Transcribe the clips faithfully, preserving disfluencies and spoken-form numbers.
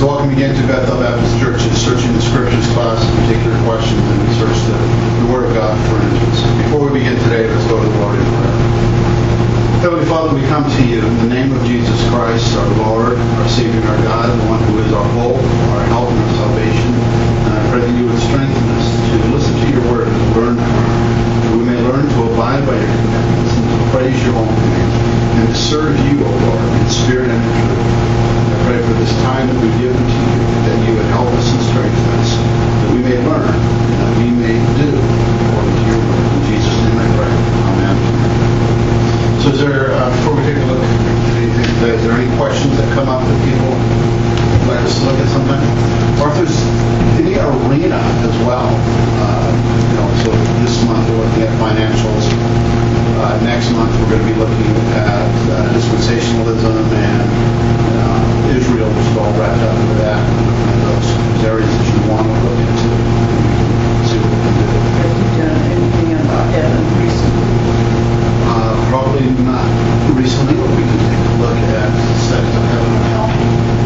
So welcome again to Bethel Baptist Church. It's Searching the Scriptures class, particular questions, and we search the, the Word of God for answers. Before we begin today, let's go to the Lord in prayer. Heavenly Father, we come to you in the name of Jesus Christ, our Lord, our Savior, and our God, the one who is our hope, our help, and our salvation. And I pray that you would strengthen us to listen to your Word and to learn from it, that we may learn to abide by your commandments and to praise your own commands and to serve you, O Lord, in spirit and in truth. I pray for this time that we've given to you, that you would help us and strengthen us, that we may learn and that we may do according to your word. In Jesus' name I pray. Amen. So is there, uh, before we take a look at anything today, is there any questions that come up that people would like us to look at sometime? Or if there's any arena as well, uh, you know, so this month we're looking at financials. Uh, next month we're going to be looking at uh, dispensationalism and uh, Israel, which is all wrapped up into that. And those, those areas that you want to look into and see what we can do. Have you done anything about heaven recently? Uh, probably not recently, but we can take a look at studies of heaven and hell.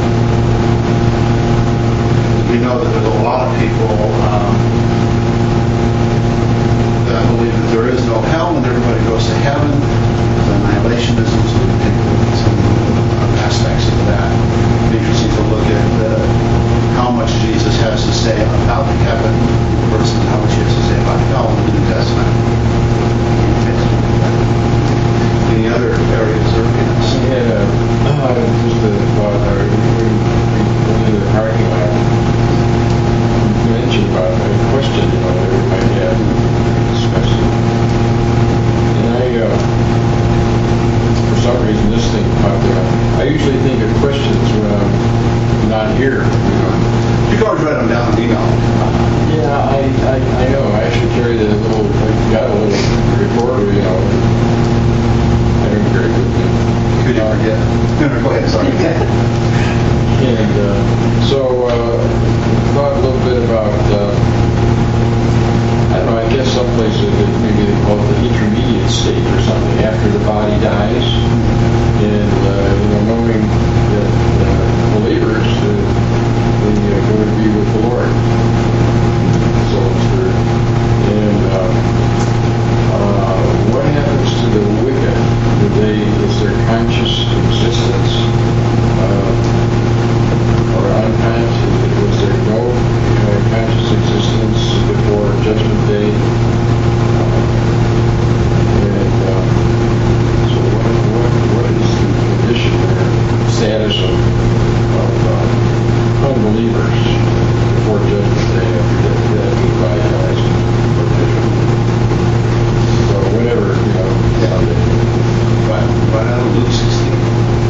We know that there's a lot of people um, that believe that there is no hell and everybody goes to heaven. There's annihilationism, so we can take a look at some uh, aspects of that. It'd be interesting to look at uh, how much Jesus has to say about heaven versus how much he has to say about hell in the New Testament. Any other areas or areas? Yeah, uh, just a thought. I went into the parking lot. You mentioned about a question, you know, that we might have discussed. And I, uh, for some reason, this thing popped up. I usually think of questions when I'm not here, you know. You can always write them down in email. Yeah, I, I, I know. I actually carry the little, I got a little recorder, you know. I don't carry it with me. Could you forget? No, no, go ahead, sorry. And uh, so, uh, thought a little bit about, uh, I don't know, I guess some places maybe they call it the intermediate state or something, after the body dies. And, uh, you know, knowing that uh, believers, uh, they uh, go to be with the Lord. So it's for, and uh, uh, what happens to the wicked? Do they, is their conscious existence uh, or unconscious? Was there no uh, conscious existence before Judgment Day? Uh, and uh, so what, what, what is the condition there, status of, of uh, unbelievers before Judgment Day after that, that goodbye dies for judgment? So whatever, you know, yeah. Right, right out of Luke sixteen.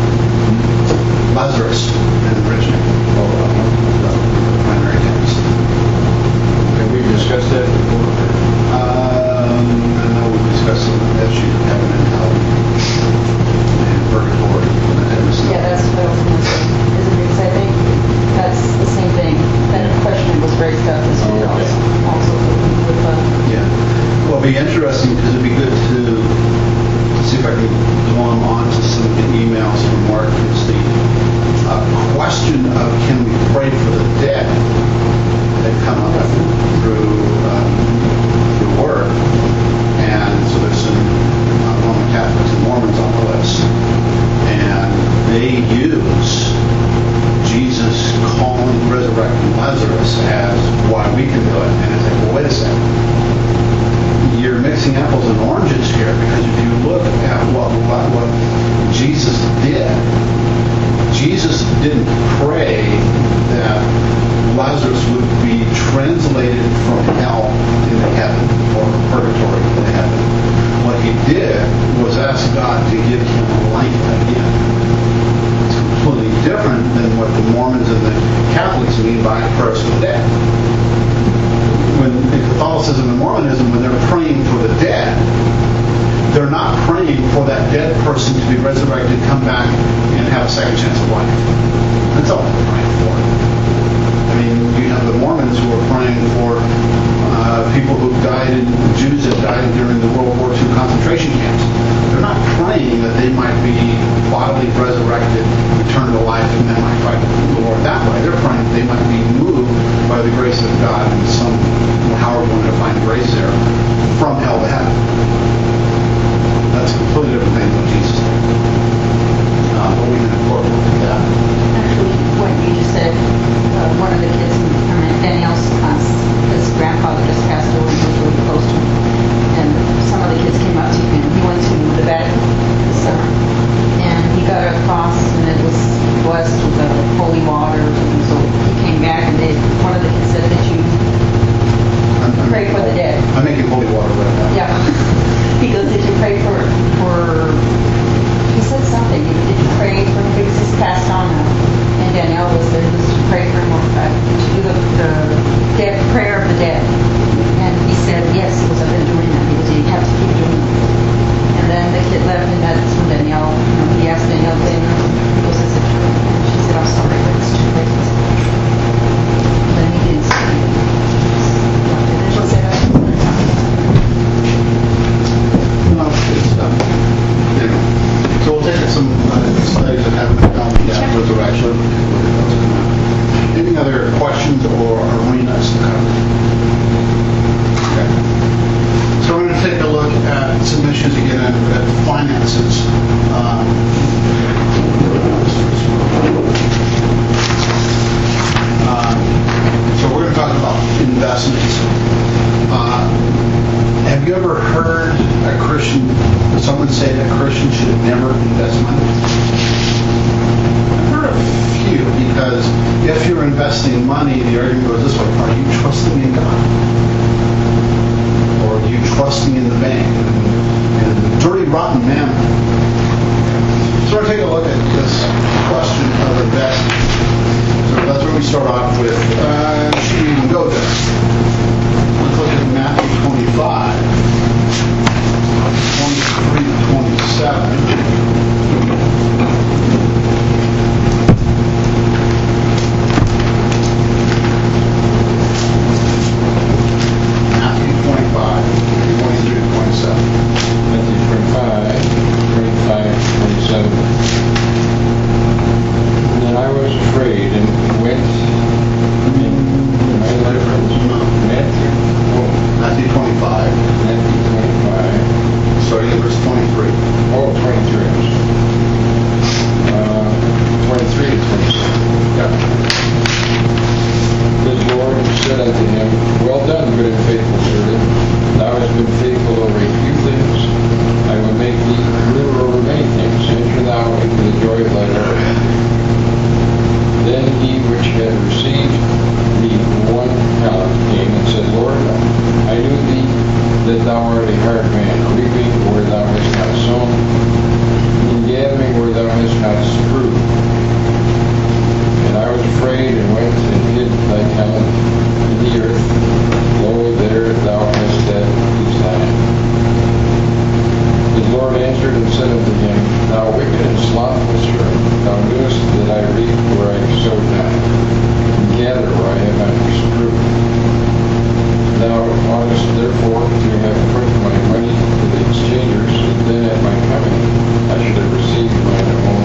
Lazarus and rich man. Oh, uh, primary text. Have we discussed that before? Um, I know we discussed some of that sheet of heaven and hell and purgatory and that kind of stuff. Yeah, that's what I was going to say. Isn't it? Because I think that's the same thing. That question was raised up this week Oh, okay. also. Also with uh, Yeah. Well, it'll be interesting because it'd be good to see if I can go on to some of the emails from Mark. It's the uh, question of can we pray for the dead that come up through um, through work. And so there's some uh, Roman Catholics and Mormons on the list. And they use Jesus calling resurrecting Lazarus as why we can do it. And it's like, well, wait a second. You're mixing apples and oranges here, because if you look at what, what, what Jesus did, Jesus didn't pray that Lazarus would be translated from hell into heaven or purgatory into heaven. What he did was ask God to give him life again. It's completely different than what the Mormons and the Catholics mean by prayers for the dead. When in Catholicism and Mormonism, when they're praying for the dead, they're not praying for that dead person to be resurrected, come back, and have a second chance of life. That's all they're praying for. I mean, you have the Mormons who are praying for uh, people who died, in, Jews that died during the World War Two concentration camps. They're not praying that they might be bodily resurrected, return to life, and then might fight the Lord that way. They're holy water. And so he came back and they, one of the kids said that you I'm- I'm- pray for the dead. I'm making holy water right now. Yeah. He goes, did you pray for, for, he said something, did you pray for him because he's passed on now? And Danielle was there just to pray for him, uh, to do the, the dead, prayer of the dead. And he said, yes, he was, I've been doing that. He was, you have to keep doing it. And then the kid left and that's when Danielle, you know, he asked Danielle, Danielle, was this a true? And she said, I'm sorry, but it's too late. And then he didn't say anything. And then she said, I No, it's, um, you know, so we'll take some uh, studies that haven't been done yet, resurrection. Any other questions or arenas to cover? Okay. So we're going to take a look at some issues again at, at finances. Um, um, so we're going to talk about investments. Uh, Have you ever heard a Christian, someone say that Christians should never invest money? I've heard a few, because if you're investing money, the argument goes this way: are you trusting in God? Or are you trusting in the bank and, and the dirty, rotten mammon? So we're going to take a look at this question of investment. So that's where we start off with. Uh, should we even go there? Let's look at Matthew twenty-five, twenty-three to twenty-seven. Matthew twenty-five, twenty-three to twenty-seven. Matthew twenty-five, twenty-five, twenty-seven. And then I was afraid and went in my reference. Matthew, oh, Matthew twenty-five, Matthew twenty-five. starting at verse twenty-three. Oh, twenty-three. Uh, twenty-three to twenty-seven. Yeah. His Lord said unto him, Well done, good and faithful servant. Thou hast been faithful over a few things. I will make thee ruler over many things. Enter thou into the joy of thy Lord. Then he which had received the one talent came and said, Lord, I knew thee that thou art a hard man, reaping where thou hast not sown, and gathering where thou hast not strewed. And I was afraid and went and hid thy talent in the earth. Lo, there thou hast that is thine. The Lord answered and said unto him, Thou wicked and slothful servant, thou knewest that I reap where I sowed not, and gather where I have not strewed. Thou oughtest therefore to have put my money to the exchangers, and then at my coming I should have received mine own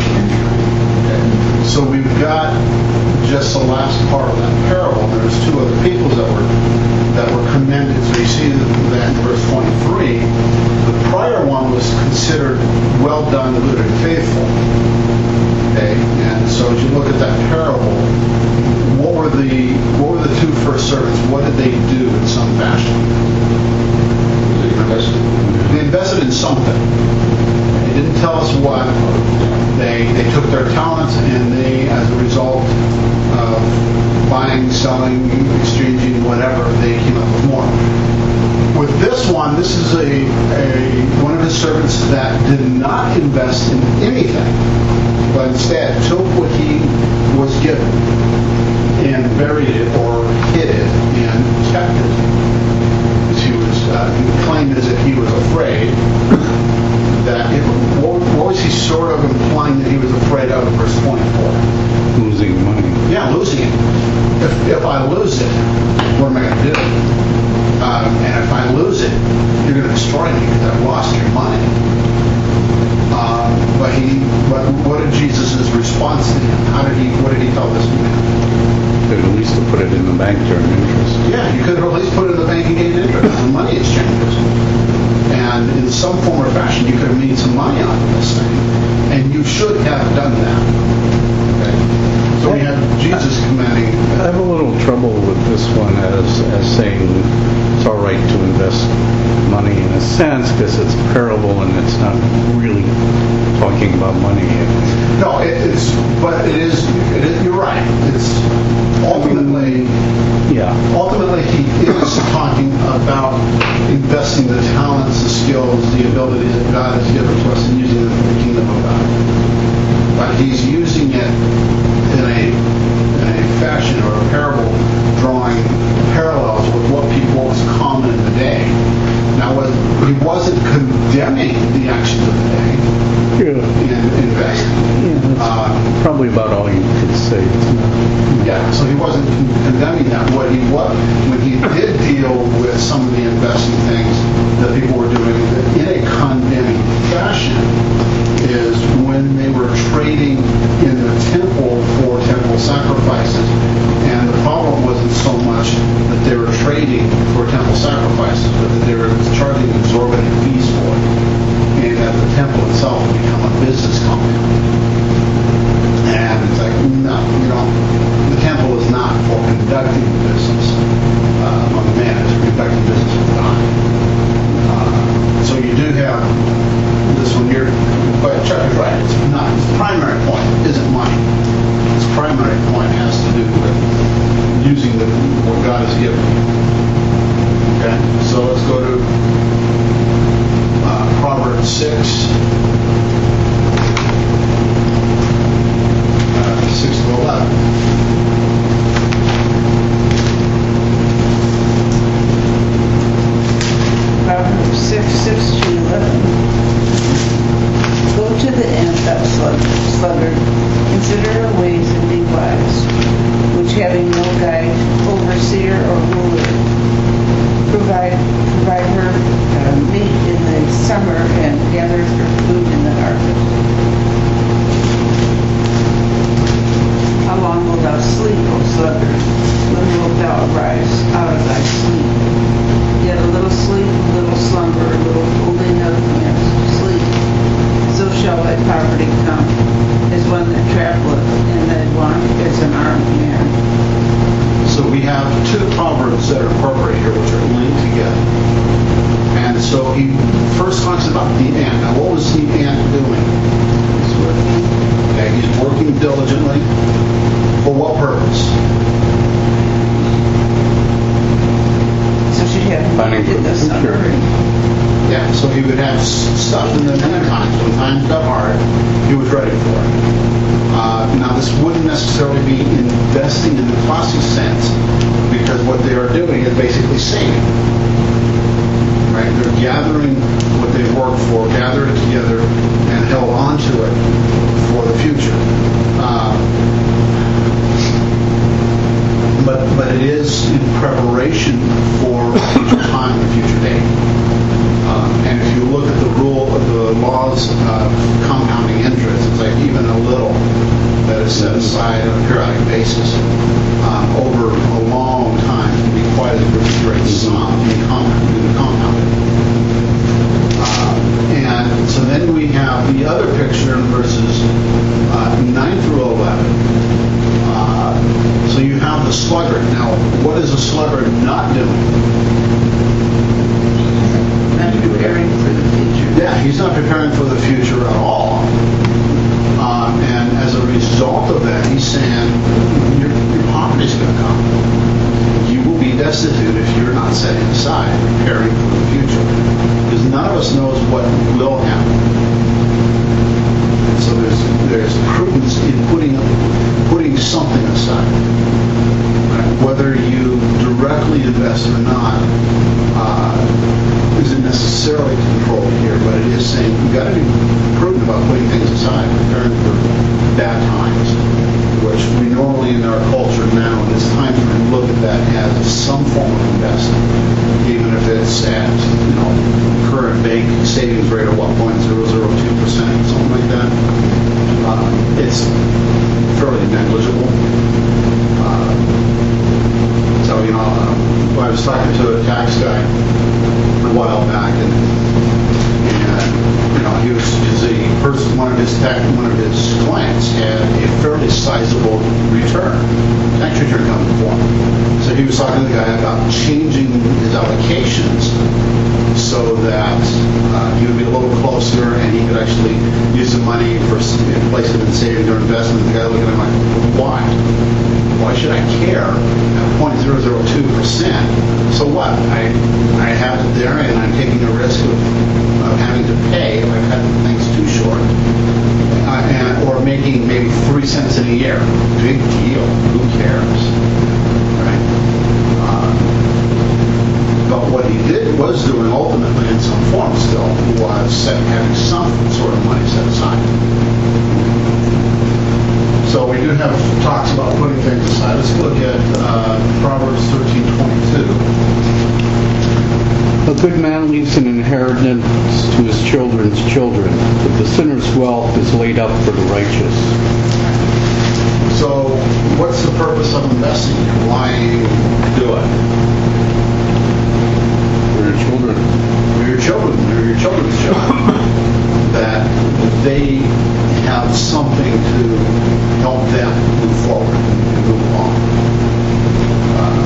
usury. So we've got just the last part of that parable. There's two other peoples that were that were commended. So you see that in verse twenty-three. The prior one was considered well done, good, and faithful. Okay, and so as you look at that parable, what were the what were the two first servants? What did they do in some fashion? They invested. They invested in something. They didn't tell us what. They they took their talents and they, as a result of buying, selling, exchanging, whatever, they came up with more. With this one, this is a, a one of his servants that did not invest in anything, but instead took what he was given and buried it or hid it and kept it. Because he was uh, he claimed as if he was afraid that it, what, what was he sort of implying that he was afraid of in verse twenty-four? Losing money. Yeah, losing it. If, if I lose it, what am I going to do? Um, and if I lose it, you're going to destroy me because I've lost your money. Um, but he, but what did Jesus' response to him? How did he? What did he tell this man? At least to put it in the bank to earn interest. Yeah, you could have at least put it in the bank and gained interest on money exchanges. And in some form or fashion, you could have made some money out of this thing. And you should have done that. Okay? So we have Jesus commending. I have a little trouble with this one as, as saying it's all right to invest money in a sense because it's a parable and it's not really talking about money. No, it is, but it is, it was talking about investing the talents, the skills, the abilities that God has given to us and using them for the kingdom of God. But he's using it in a, in a fashion or a parable drawing parallels with what people was common in the day. Now, was, he wasn't condemning the actions of the day Yeah. in investing. Yeah, that's Uh, probably about all you could say. It's not, Yeah, so he wasn't con- condemning that. What he was, when he did deal with some of the investing things that people were doing in a condemning fashion is when they were trading in the temple for temple sacrifices. And the problem wasn't so much that they were trading for temple sacrifices, but that they were charging exorbitant fees for it. And that the temple itself had become a business compound. And it's like, no, you know, the temple is not for conducting business uh, among men, it's for conducting business with God. Uh, so you do have this one here, but Chuck is right, it's not, its primary point isn't money. Its primary point has to do with using the, what God has given you. Okay, so let's go to uh, Proverbs six. six to eleven. Proverbs six, six to eleven. Go to the end, thou sluggard, consider her ways and be wise, which having no guide, overseer, or ruler, provide provide her uh, meat in the summer and gather her food in the harvest. How long wilt thou sleep, O sluggard? When wilt thou arise out of thy sleep? Yet a little sleep, a little slumber, a little folding of hands to sleep. So shall thy poverty come, as one that travelleth, and thy want as an armed man. So we have two proverbs that are incorporated here, which are linked together. And so he first talks about the ant. Now, what was the ant doing? He's working. Okay, he's working diligently. For what purpose? So she had Planning for in the the summer. future. Yeah, so he would have s- stuff in the winter times. When times got hard, he was ready for it. Uh, now, this wouldn't necessarily be investing in the classic sense, because what they are doing is basically saving. Right? They're gathering what they've worked for, gathered it together, and held on to it for the future. Uh, but but it is in preparation for a future time, a future date. Uh, and if you look at the rule of the laws of compounding interest, it's like even a little that is set aside on a periodic basis um, over a long time can be quite a great sum in compounding. compounding. Uh, and so then we have the other picture in verses uh, nine through eleven. Uh, so you have the sluggard. Now, what is a sluggard not doing? Not preparing for the future. Yeah, he's not preparing for the future at all. Um, and as a result of that, he's saying, your, your poverty's going to come. You will be destitute if you're not setting aside, preparing for the future. Because none of us knows what will happen. So there's there's prudence in putting putting something aside. Right? Whether you directly invest or not uh, isn't necessarily controlled here, but it is saying you've got to be prudent about putting things aside, preparing for bad times, which we normally in our culture now in this time frame look at that as some form of investing, even if it's at you know current bank savings rate of one point zero zero two percent, something like that. Uh, it's fairly negligible. Uh, so you know, uh, I was talking to a tax guy a while back, and, and you know, he was, was a person, one of his tax, one of his clients had a fairly sizable return, tax return coming for him. So he was talking to the guy about changing his allocations so that uh, he would be a little closer and he could actually use the money for place it in savings or investment. The guy looking at him like, why? Why should I care at zero point zero zero zero two percent. So what? I I have it there, and I'm taking the risk of, of having to pay if I cut things too short, uh, and or making maybe three cents in a year. Big deal. Who cares? Right? Uh, but what he did was doing ultimately, in some form, still was set, having some sort of money set aside. So we do have talks about putting things aside. Let's look at uh, Proverbs thirteen twenty-two. A good man leaves an inheritance to his children's children, but the sinner's wealth is laid up for the righteous. So what's the purpose of investing? Why do it? For your children. For your children, or your children's children, that they have something to help them move forward and move along. Uh,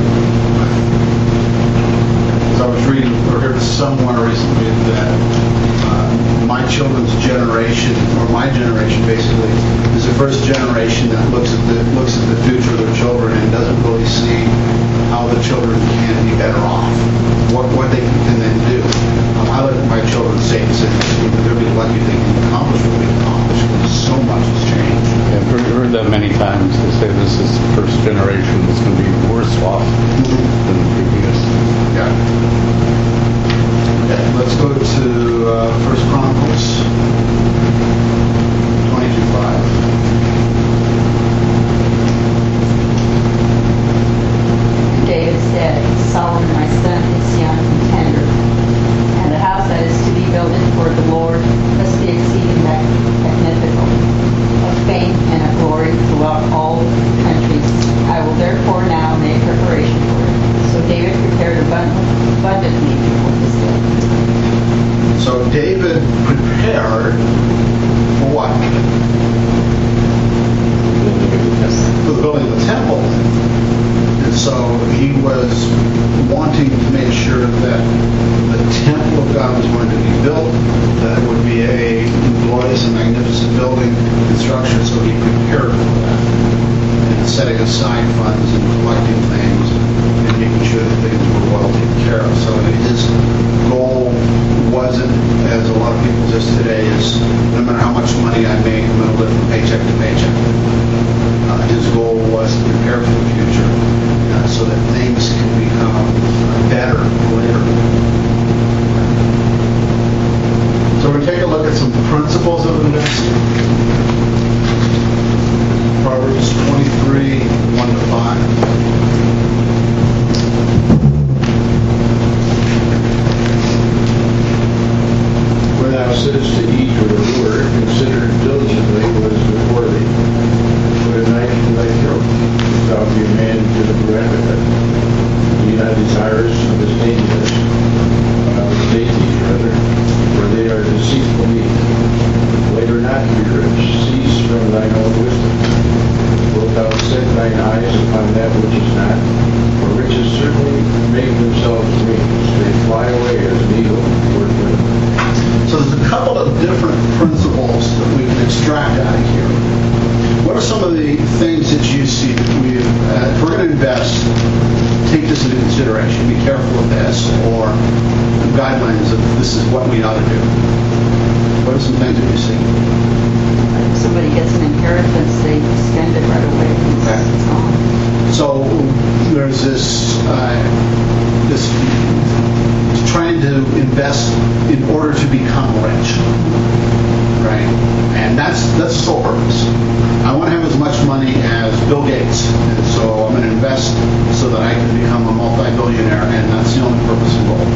as I was reading or heard somewhere recently that uh, my children's generation, or my generation basically, is the first generation that looks at the looks at the future of their children and doesn't really see how the children can be better off, what what they can then do. Um, I look at my children say and say, they'll be lucky they can accomplish what we accomplished because so much has changed. Yeah, I've heard, heard that many times. They say this is the first generation that's going to be worse off than the previous. Yeah. Okay, let's go to uh, First Chronicles twenty-two five. David said, Solomon, my son, is young and tender, and the house that is to be built for the Lord must be exceeding mag- magnificent, of fame and of glory throughout all countries. I will therefore now make preparation for it. So David prepared abundant- abundantly for his death. So David prepared for what? For the building of the temple. And so he was wanting to make sure that the temple of God was going to be built, that it would be a glorious and magnificent building construction, so he prepared for that. And setting aside funds and collecting things and making sure that things were well taken care of. So his goal wasn't, as a lot of people just today, is no matter how much money I make, I'm going to live from paycheck to paycheck. Uh, his goal was to prepare for the future uh, so that things can become better later. So we take a look at some principles of investing. Proverbs twenty-three, one to five. When thou sittest to eat with a ruler, consider diligently what is before thee. Put a knife to thy throat, if thou be a man to the appetite. Be not desirous of his daintiness, uh, his dainties rather, for they are deceitful meat. Labor not to be rich, cease from thine own wisdom. Wilt thou set thine eyes upon that which is not? For riches certainly make themselves wings, they fly away as an eagle toward them. So there's a couple of different principles that we can extract out of here. What are some of the things that you see that we, uh, if we're going to invest, take this into consideration, be careful with this, or guidelines of this is what we ought to do? What are some things that you see? If somebody gets an inheritance, they spend it right away. It's, Okay. it's gone. So there's this, uh, this trying to invest in order to become rich, right? And that's that's the sole purpose. I want to have as much money as Bill Gates, and so I'm going to invest so that I can become a multi-billionaire, and that's the only purpose and goal.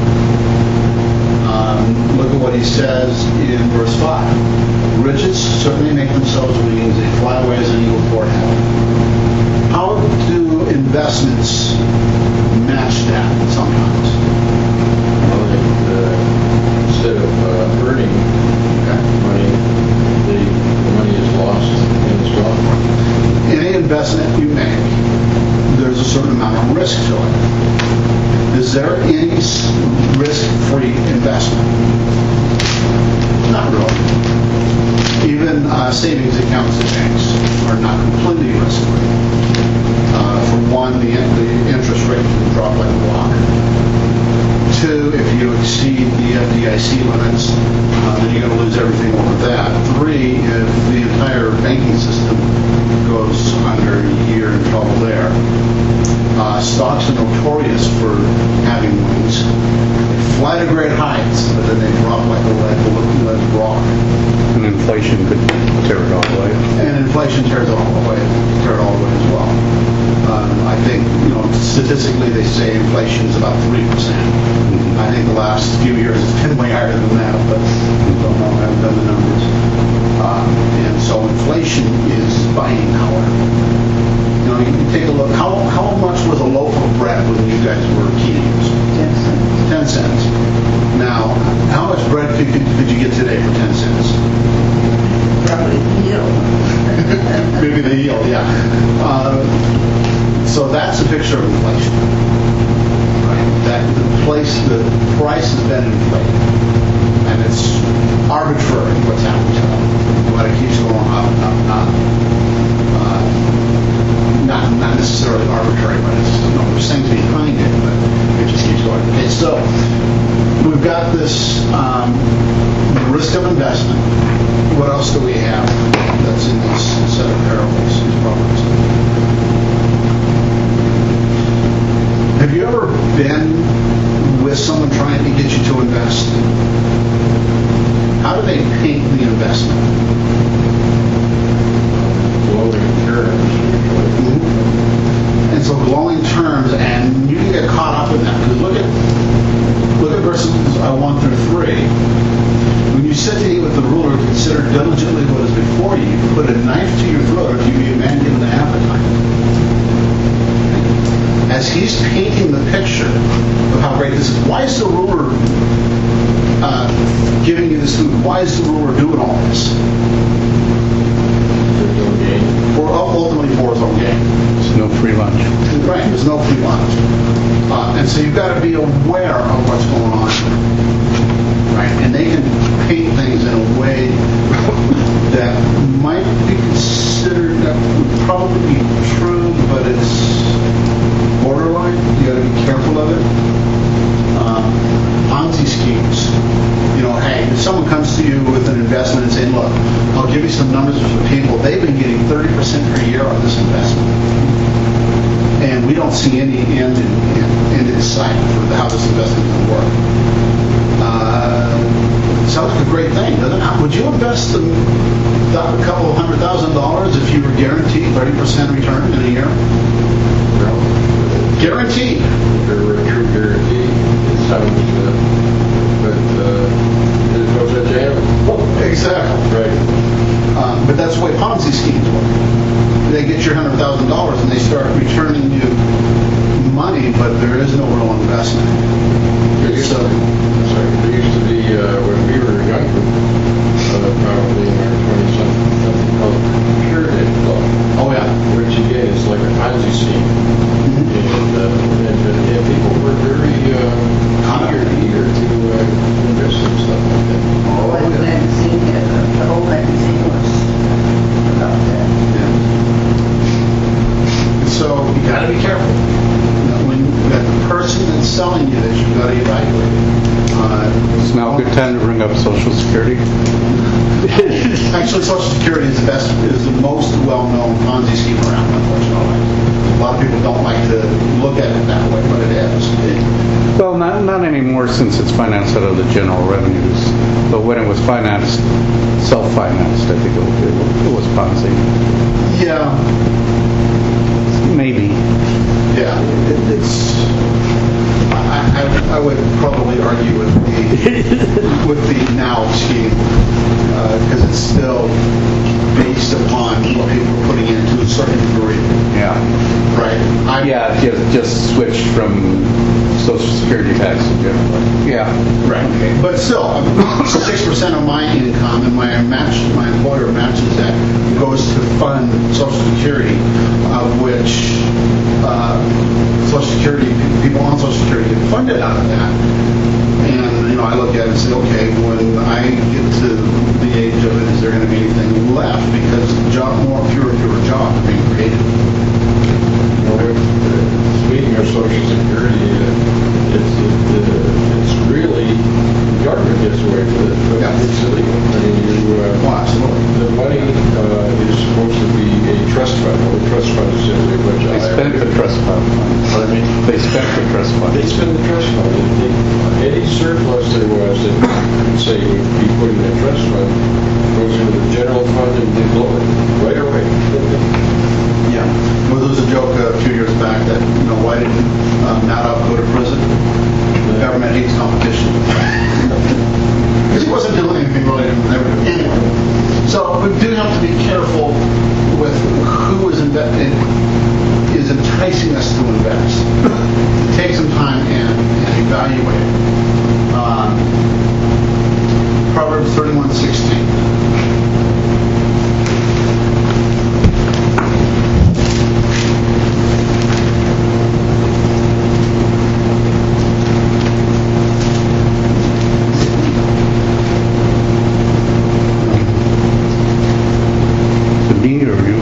Um, look at what he says in verse five. Riches certainly make themselves wings, they fly away as an eagle toward heaven. How do investments match that sometimes? Well, it, uh, instead of uh, earning Okay. money, the, the money is lost and it's gone. Any investment you make, there's a certain amount of risk to it. Is there any s- risk-free investment? Not really. Even uh, savings accounts at banks are not completely risk-free. Uh, for one, the, the interest interest rate will drop like a rock. Two, if you exceed the F D I C limits, uh, then you're going to lose everything over that. Three, if the entire banking system goes under, you're in trouble there. Uh, stocks are notorious for having wings. They fly to great heights, but then they drop like a lead, lead rock. And inflation could tear it all away. And inflation tears it all away, tear it all away as well. Um, I think, you know, statistically they say inflation is about three percent. I think the last few years it's been way higher than that, but I don't know, I haven't done the numbers. Uh, and so inflation is buying power. You know, you can take a look, how, how much was a loaf of bread when you guys were teenagers? Ten cents. ten cents. Now, how much bread could, could, could you get today for ten cents? Probably yield. Maybe the yield, yeah. Uh, so that's a picture of inflation. Right? That the place, the price has been inflated, and it's arbitrary what's happening to it. But it keeps going up and up and up. Uh, not not necessarily arbitrary, but it's, you know, there's things behind it, but it just keeps going. Okay, so we've got this um, risk of investment. What else do we have that's in this set of parables, these problems? Have you ever been with someone trying to get you to invest? How do they paint the investment? Glowing terms. And so glowing terms, and you can get caught up in that. Because look at look at verses uh, one through three. When you sit to eat with the ruler, consider diligently what is before you. Put a knife to your throat if you be a man given to appetite. As he's painting the picture of how great this is, why is the ruler uh, giving you this food? Why is the ruler doing all this? There's no gain. For ultimately for his own gain. There's no free lunch. Right, there's no free lunch. Uh, and so you've got to be aware of what's going on. Right, and they can paint things in a way that might be considered, that would probably be true, but it's borderline. You got to be careful of it. Um, Ponzi schemes. You know, hey, if someone comes to you with an investment and saying, look, I'll give you some numbers for people, they've been getting thirty percent per year on this investment. And we don't see any end in, in, end in sight for how this investment is going to work. Uh, sounds like a great thing, doesn't it? Would you invest a, a couple of hundred thousand dollars if you were guaranteed thirty percent return in a year? Guaranteed. True guarantee. It sounds, uh, but uh, it goes at jail. Exactly. Right. Um, but that's the way Ponzi schemes work. They get your hundred thousand dollars and they start returning you money, but there is no real investment. There used, So, to, sorry, there used to be, uh, when we were younger, uh, probably in our twenties, something, something called Pyramid Club. oh yeah. Which again is like a Ponzi scheme. And, uh, and, uh, and people were very uh, eager, eager to uh, invest in stuff like that. Oh, Like yeah. magazine, yeah, the the whole magazine was about that. Yeah. So you got to be careful. You know, when that person that's selling you this, you've got to evaluate it. Uh, It's now a good time to bring up Social Security. Actually, Social Security is the best, is the most well-known Ponzi scheme around, unfortunately. A lot of people don't like to look at it that way, but it is. It, Well, not, not anymore since it's financed out of the general revenues. But when it was financed, self-financed, I think it was, it was Ponzi. yeah, Maybe. yeah. It, it's. I, I, I would probably argue with the with the now scheme because it's still based upon what people are putting in to a certain degree. Yeah. Right. I, Yeah, it just, just switched from Social Security tax to general. Yeah. Right. But still, six percent of my income and my match, my employer matches that goes to fund Social Security, of which uh, Social Security people on Social Security get funded out of that. And you know, I look at it and say, okay, when I get to the age of it, is there going to be anything left? Because job, more fewer and fewer jobs are being created. Speaking of Social the trust fund. Pardon me? They spent the trust fund. They spend the trust fund. If they- Any surplus there was that you could say would be put in the trust fund goes into the general fund and they blow it right away. Yeah. Well, there was a joke a few years back that, you know, why didn't um, Madoff go to prison? The government hates competition. Because he wasn't doing anything really anyway. So we do have to be careful with who is investing, is enticing us to invest. Take some time and, and evaluate it. Um, Proverbs thirty-one sixteen. To me or you?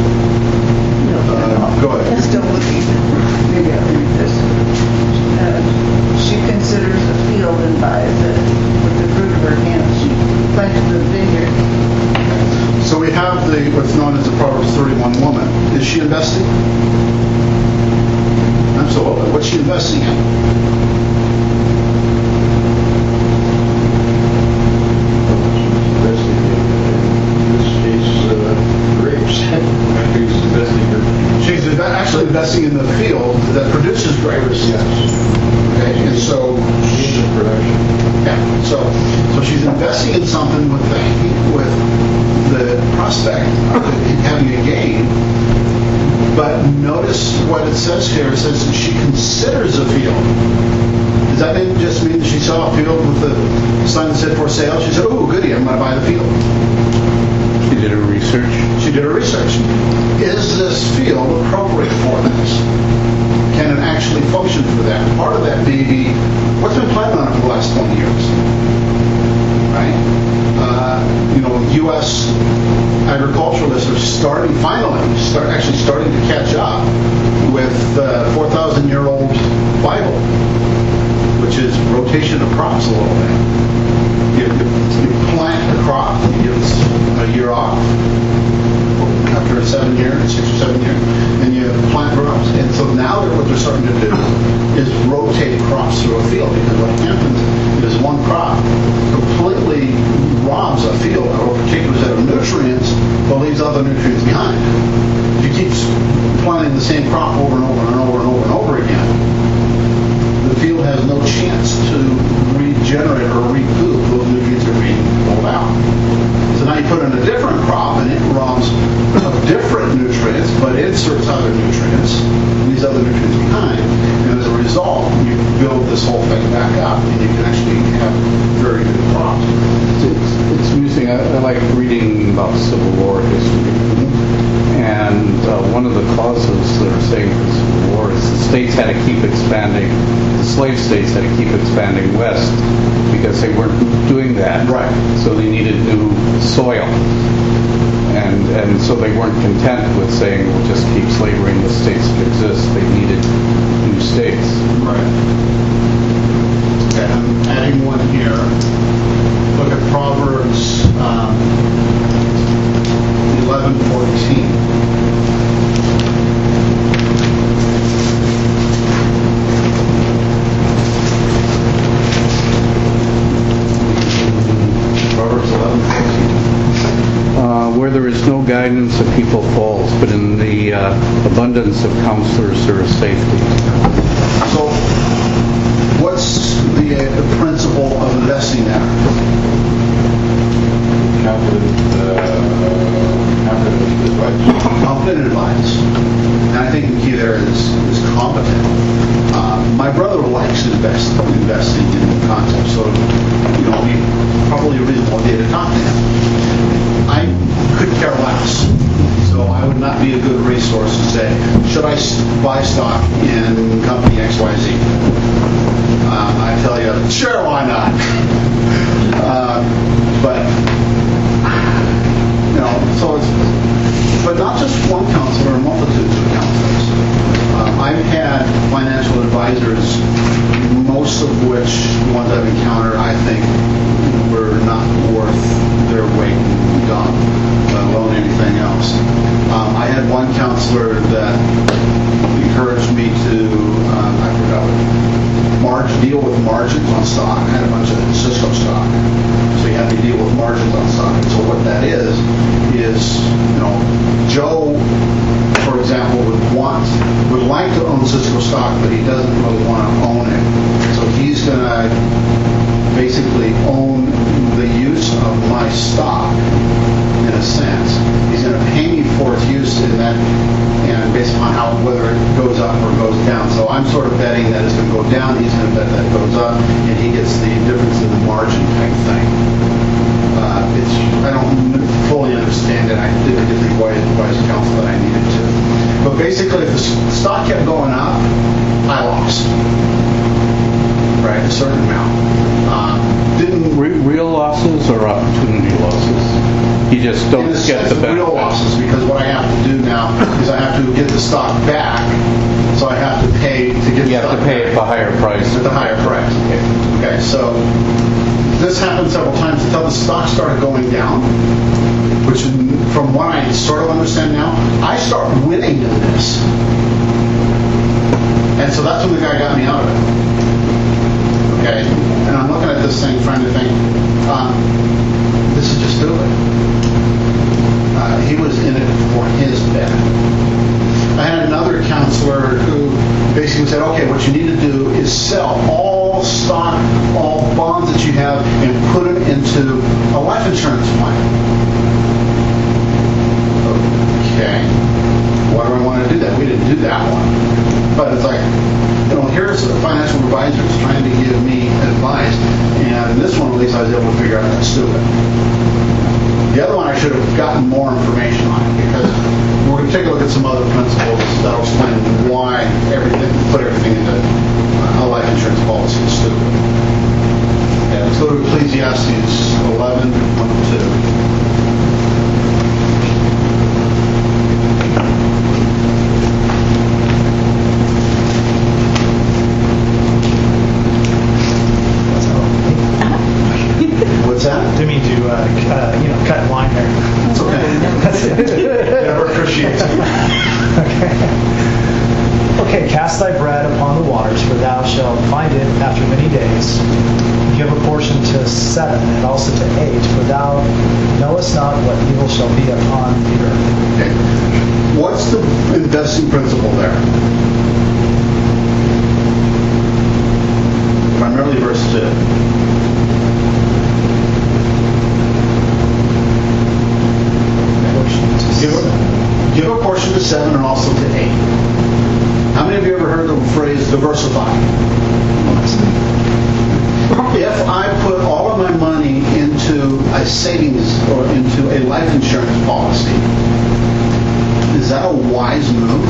Uh, go ahead. Still looking, maybe I'll read this. Uh, She considers a field and buys it with the fruit of her hands. She planted the vineyard. So we have the what's known as the Proverbs thirty-one woman. Is she investing? Absolutely. What's she investing in? Investing in this case, uh, grapes. He's investing in. She's inve- actually investing in the field that produces grapes. Yes. Okay, and so She's in production. yeah, so so she's investing in something with the with the prospect of it having a gain. But notice what it says here. It says that she considers a field. Does that mean, just mean that she saw a field with the sign that said for sale? She said, "Oh, goody, I'm going to buy the field." She did her research. She did her research. Is this field appropriate for this? Can it actually function for that? Part of that may be what's been planted on it for the last twenty years, right? Uh, you know, U S agriculturalists are starting, finally, start actually starting to catch up with the four thousand year old Bible, which is rotation of crops a little bit. You, you plant a crop, it gives a year off after seven years, six or seven years, and you plant crops. And so now they're, what they're starting to do is rotate crops through a field, because what happens is one crop completely robs a field of a particular set of nutrients, but leaves other nutrients behind. If you keep planting the same crop over and over and over and over and over again, the field has no chance to regenerate or recoup those nutrients that are being pulled out. So now you put in a different crop, and it robs of different nutrients, but inserts other nutrients, leaves other nutrients behind, and as a result, you build this whole thing back up, and you can actually have very good crops. It's, it's amusing. I, I like reading about Civil War history. And uh, one of the causes they're saying for the Civil War is the states had to keep expanding, the slave states had to keep expanding west because they weren't doing that. Right. So they needed new soil. And and so they weren't content with saying, we'll just keep slavery in the states that exist. They needed new states. Right. Okay, I'm adding one here. Look at Proverbs um, eleven fourteen. Proverbs eleven fourteen. Uh, where there is no guidance, a people falls, but in the uh, abundance of counselors there is safety. So, what's the, uh, the principle of investing there? Competent, uh, competent advice. Competent advice. And I think the key there is, is competent. Uh, my brother likes invest, investing in concepts, so, you know, he probably a reasonable idea to talk to him. I could care less. So I would not be a good resource to say, should I s- buy stock in company X Y Z? Uh, I tell you, sure, why not? uh, but, you know, so it's, but not just one counselor, multitudes of counselors. Uh, I've had financial advisors, most of which, the ones I've encountered, I think, were not worth their weight in gum, let alone anything else. Um, I had one counselor that deal with margins on stock. I had a bunch of Cisco stock. So you have to deal with margins on stock. And so what that is, is, you know, Joe, for example, would want, would like to own Cisco stock, but he doesn't really want to own it. So he's going to basically own the use of my stock, in a sense. He's going to pay me for its use in that, and based on how, whether it goes up or goes down. So I'm sort of betting that it's going to go down, he's going to bet that it goes up, and he gets the difference in the margin type thing. Uh, it's, I don't fully understand it. I didn't get the wise, wise counsel that I needed to. But basically, if the stock kept going up, I lost. Right, a certain amount. Uh, didn't Re- real losses or opportunity losses? You just don't in a get sense, the benefit. real losses, because what I have to do now is I have to get the stock back, so I have to pay to get You the have stock to pay back at the higher price. at the higher price. Okay, so this happened several times until the stock started going down, which from what I sort of understand now, I start winning in this. And so that's when the guy got me out of it. Okay, and I'm looking at this thing trying to think, um, this is just stupid. Uh, he was in it for his bet. I had another counselor who basically said, okay, what you need to do is sell all stock, all bonds that you have, and put them into a life insurance plan. Okay, why do I want to do that? We didn't do that one. But it's like, you know, here's a financial advisor who's trying to give me advice, and this one, at least, I was able to figure out that's stupid. The other one, I should have gotten more information on it, because we're going to take a look at some other principles that'll explain why everything, put everything into a life insurance policy is stupid. Yeah, let's go to Ecclesiastes eleven, one to two. What's that? Didn't mean to, uh, uh, you know, cut in line there. It's okay. That's it. Never appreciate it. Okay. Okay, cast thy bread upon the waters, for thou shalt find it after many days. Give a portion to seven, and also to eight, for thou knowest not what evil shall be upon the earth. Okay. What's the investing principle there? Primarily verse two. Give a, give a portion to seven and also to eight. How many of you ever heard the phrase diversify? If I put all of my money into a savings or into a life insurance policy, is that a wise move?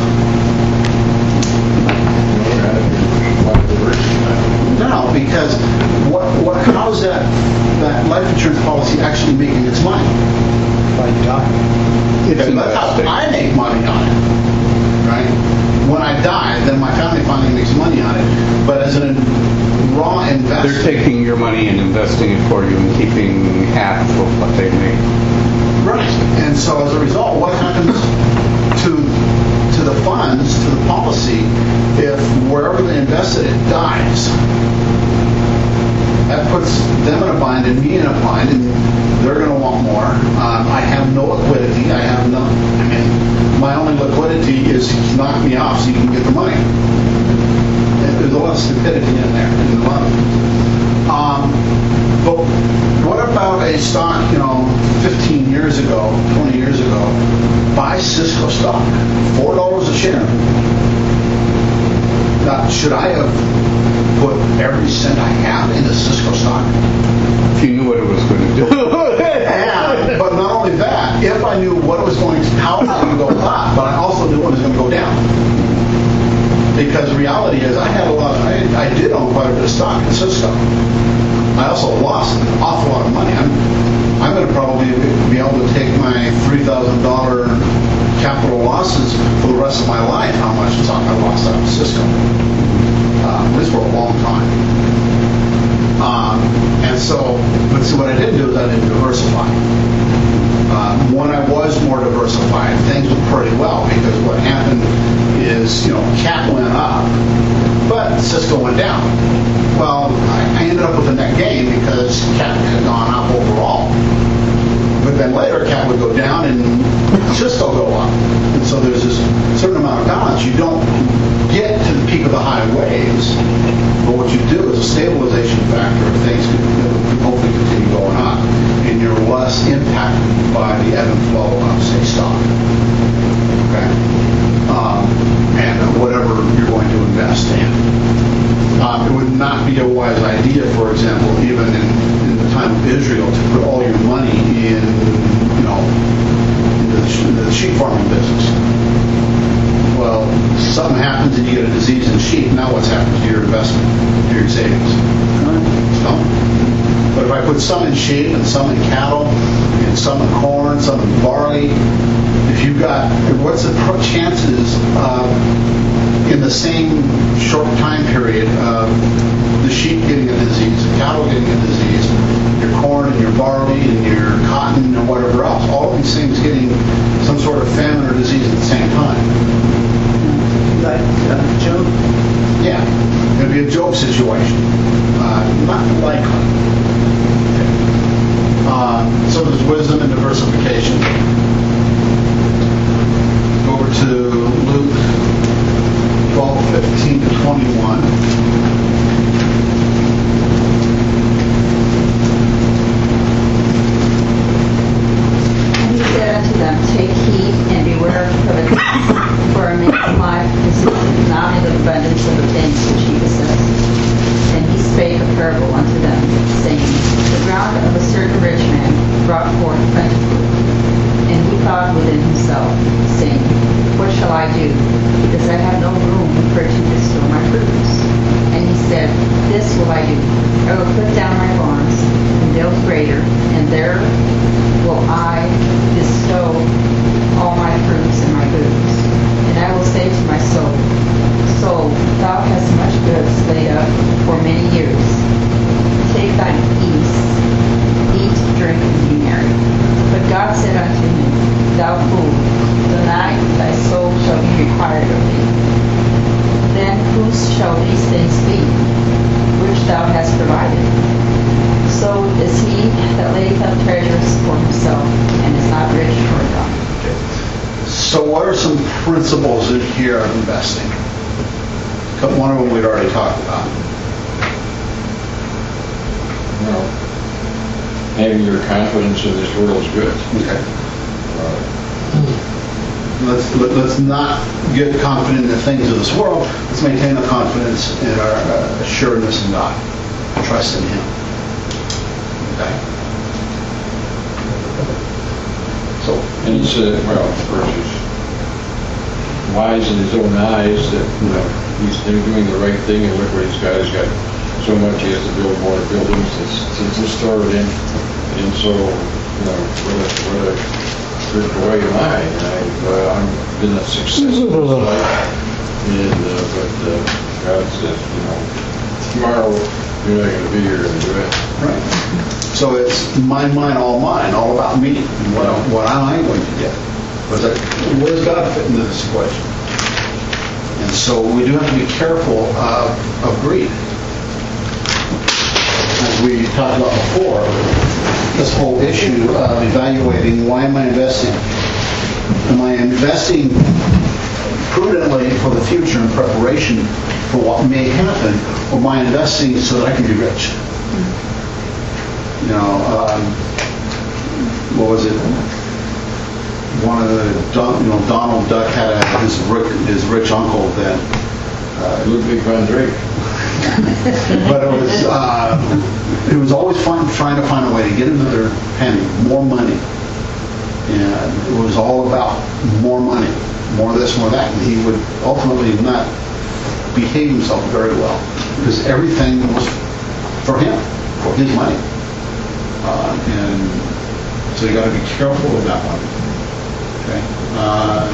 No, because what, what, how is that, that life insurance policy actually making its money? By you die. It's Okay, that's how investing. I make money on it, right? When I die, then my family finally makes money on it. But as a raw investor, They're taking your money and investing it for you and keeping half of what they make. right? And so as a result, what happens to to the funds, to the policy, if wherever they invested it dies? That puts them in a bind and me in a bind, and they're going to want more. Um, I have no liquidity. I have no. I mean, my only liquidity is knock me off so you can get the money. There's a lot of stupidity in there, and a lot of. Um, but what about a stock? You know, fifteen years ago, twenty years ago, buy Cisco stock, four dollars a share. Now, should I have put every cent I have into Cisco stock? If you knew what it was going to do. And, but not only that, if I knew what it was going to, how it was going to go up, but I also knew when it was going to go down. Because the reality is, I had a lot. Of, I, I did own quite a bit of stock in Cisco. I also lost an awful lot of money. I'm, I'm going to probably be able to take my three thousand dollar capital losses for the rest of my life. How much stock I lost out of Cisco? Uh, this for a long time. Um, and so, but see, what I didn't do is I didn't diversify. Um, when I was more diversified, things went pretty well, because what happened is, you know, cat went up, but Cisco went down. Well, I I ended up with a net gain because Cat had gone up overall. But then later, Cat would go down and Cisco go up. And so there's this certain amount of balance. You don't get to the peak of the high waves, but what you do is a stabilization factor of things can, can hopefully continue going up, and you're less impacted by the ebb and flow of, say, stock. Okay? Um, and whatever you're going to invest in. Um, it would not be a wise idea, for example, even in, in the time of Israel, to put all your money in, you know, into the, sh- into the sheep farming business. Well, something happens and you get a disease in sheep. Now what's happened to your investment, to your savings? It's gone. But if I put some in sheep and some in cattle and some in corn, some in barley, if you've got, what's the pro- chances of, in the same short time period, of the sheep getting a disease, the cattle getting a disease, your corn and your barley and your cotton and whatever else, all of these things getting some sort of famine or disease at the same time? Like uh, Job. Yeah, it'd be a Job situation. Uh, not likely. Uh, so there's wisdom and diversification. Go over to Luke twelve, fifteen to twenty-one. And he said unto them, Take heed and beware of covetousness, for a man's life consisteth not in the abundance of the things which he possesseth. And he spake a parable unto them, saying, The ground of a certain rich man brought forth plentifully. And he thought within himself, saying, What shall I do? Because I have no room where to bestow my fruits. And he said, This will I do. I will put down my barns and build greater, and there will I bestow all my fruits and my goods. And I will say to my soul, Soul, thou hast much goods laid up for many years. Take thine ease, eat, drink, and be merry. But God said unto him, Thou fool, tonight thy soul shall be required of thee. Then whose shall these things be, which thou hast provided? So is he that layeth up treasures for himself, and is not rich toward God. So what are some principles in here of investing? One of them we'd already talked about. Well, having your confidence in this world is good. Okay. Uh, Let's let, let's not get confident in the things of this world. Let's maintain a confidence in our uh, assuredness in God, trust in Him. Okay. So, and he said, well, first he's wise in his own eyes that, you know, he's doing the right thing, and look what he's got. He's got so much, he has to build more buildings to, to store it in. And so, you know, what a, what a good boy am I. And I've uh, I've been a success in this life. And, uh, but uh, God says, you know, tomorrow you're not going to be here to do it. right. So it's mine, mine, all mine, all about me. And what, what am I going to get? But that, where does God fit into this equation? And so we do have to be careful of, of greed. As we talked about before, this whole issue of evaluating, why am I investing? Am I investing prudently for the future in preparation for what may happen, or am I investing so that I can be rich? You know, um, what was it? One of the, Don, you know, Donald Duck had a, his, rich, his rich uncle that uh, Ludwig van Drake. but it was uh, it was always fun trying to find a way to get another penny, more money, and it was all about more money, more this, more that, and he would ultimately not behave himself very well because everything was for him, for his money, uh, and so you got to be careful with that one. Okay. Uh,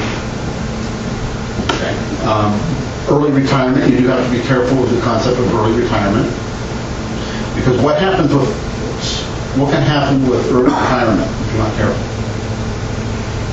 okay. Um, Early retirement, you do have to be careful with the concept of early retirement. Because what happens with, what can happen with early retirement if you're not careful?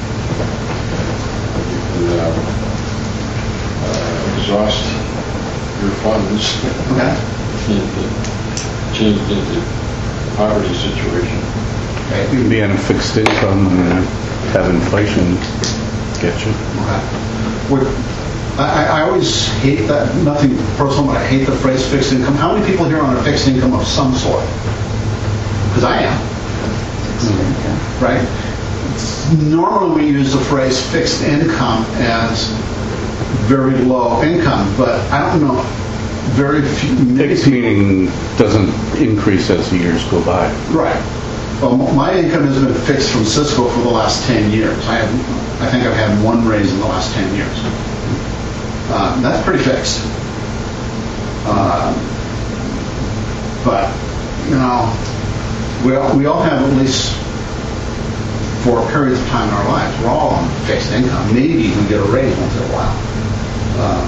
You can uh, uh, exhaust your funds Okay. into, changed into poverty situation. Okay. You can be on a fixed income and have inflation get you. Okay. What- I, I I always hate that, nothing personal, but I hate the phrase fixed income. How many people here are on a fixed income of some sort? Because I am, right? Normally we use the phrase fixed income as very low income, but I don't know, very few. many Fixed people- meaning doesn't increase as the years go by. Right. Well, m- my income has been fixed from Cisco for the last ten years. I have, I think I've had one raise in the last ten years. Uh, that's pretty fixed. Uh, but, you know, we all, we all have at least for periods of time in our lives, we're all on fixed income. Maybe we get a raise once in a while. Um,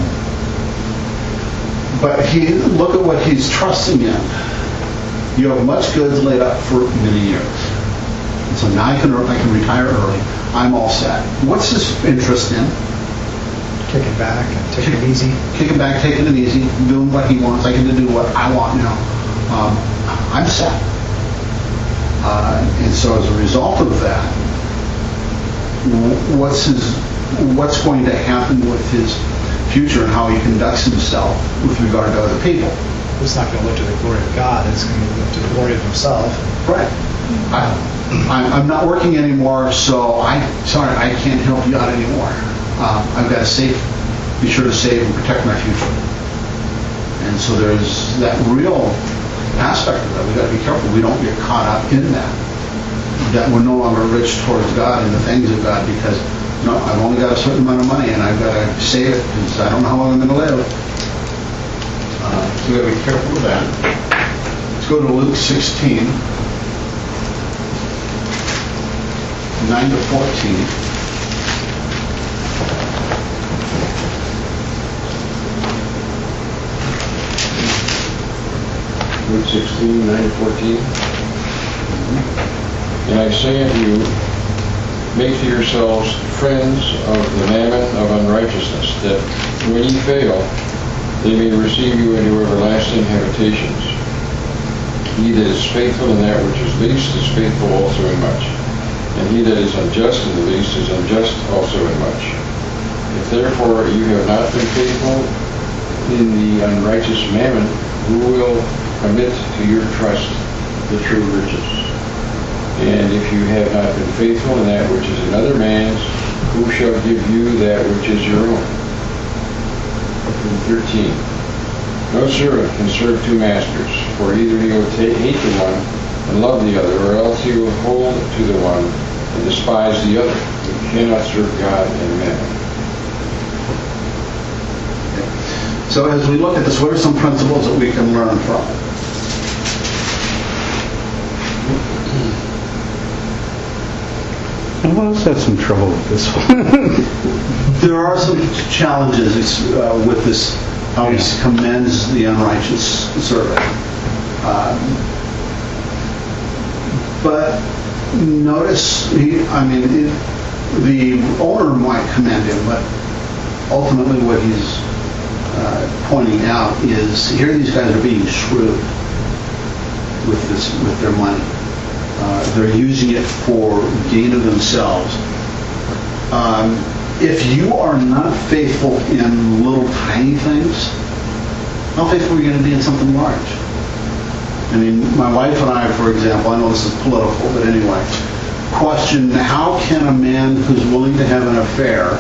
but he, look at what he's trusting in. You have much goods laid up for many years. And so now I can, I can retire early. I'm all set. What's his interest in? Kick it back and take it easy. Kicking back, taking it easy, doing what he wants. I get to do what I want now. Um, I'm set. Uh, and so as a result of that, w- what's his, what's going to happen with his future and how he conducts himself with regard to other people? He's not going to look to the glory of God. It's going to look to the glory of himself. Right. I, I'm, I'm not working anymore, so I, sorry, I can't help you out anymore. Um, I've got to save, be sure to save and protect my future. And so there's that real aspect of that. We've got to be careful we don't get caught up in that. That we're no longer rich towards God and the things of God because, no, I've only got a certain amount of money and I've got to save it because I don't know how long I'm going to live. Uh, so we've got to be careful with that. Let's go to Luke sixteen. nine to fourteen. Luke sixteen, nine to fourteen. And I say unto you, make to yourselves friends of the mammon of unrighteousness, that when ye fail, they may receive you into everlasting habitations. He that is faithful in that which is least is faithful also in much. And he that is unjust in the least is unjust also in much. If therefore you have not been faithful in the unrighteous mammon, who will commit to your trust the true riches? And if you have not been faithful in that which is another man's, who shall give you that which is your own? thirteen. No servant can serve two masters, for either he will ta- hate the one and love the other, or else he will hold to the one and despise the other. You cannot serve God and mammon. So as we look at this, what are some principles that we can learn from it? Well, let's have some trouble with this one. There are some challenges uh, with this, how he commends the unrighteous servant. Um, but notice, he, I mean, it, the owner might commend him, but ultimately what he's uh, pointing out is here these guys are being shrewd with this, with their money. Uh, they're using it for gain of themselves. Um, if you are not faithful in little tiny things, how faithful are you going to be in something large? I mean, my wife and I, for example, I know this is political, but anyway, question how can a man who's willing to have an affair